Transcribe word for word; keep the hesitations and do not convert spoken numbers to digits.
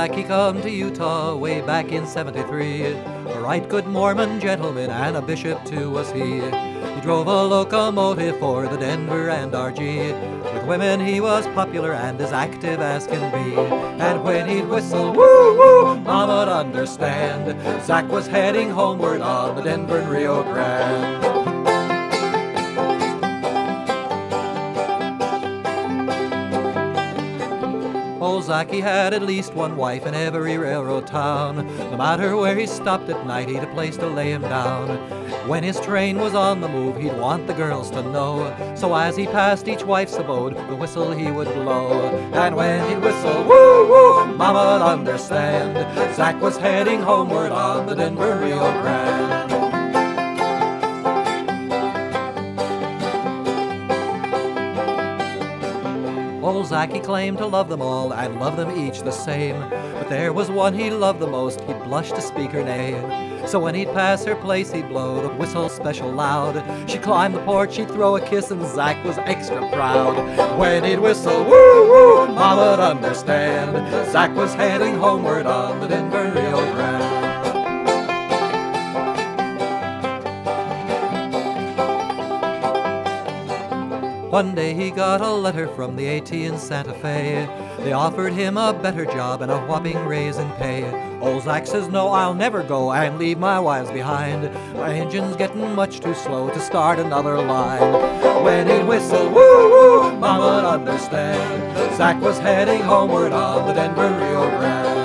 Zach, he come to Utah way back in seventy-three. A right good Mormon gentleman and a bishop too was he. He drove a locomotive for the Denver and R G. With women he was popular and as active as can be. And when he'd whistle, woo woo, mama'd understand. Zach was heading homeward on the Denver and Rio Grande. Old Zach, he had at least one wife in every railroad town. No matter where he stopped at night, he'd a place to lay him down. When his train was on the move, he'd want the girls to know. So as he passed each wife's abode, the whistle he would blow. And when he'd whistle, woo woo, mama'd understand. Zach was heading homeward on the Denver Rio Grande. Old Zach, he claimed to love them all and love them each the same. But there was one he loved the most, he'd blush to speak her name. So when he'd pass her place, he'd blow the whistle special loud. She'd climb the porch, she'd throw a kiss, and Zach was extra proud. When he'd whistle, woo woo, mama'd understand. Zach was heading homeward on the Denver Rio Grande. One day he got a letter from the A T in Santa Fe. They offered him a better job and a whopping raise in pay. Old Zach says, no, I'll never go and leave my wives behind. My engine's getting much too slow to start another line. When he'd whistle, woo woo, mama'd understand. Zach was heading homeward on the Denver Rio Grande.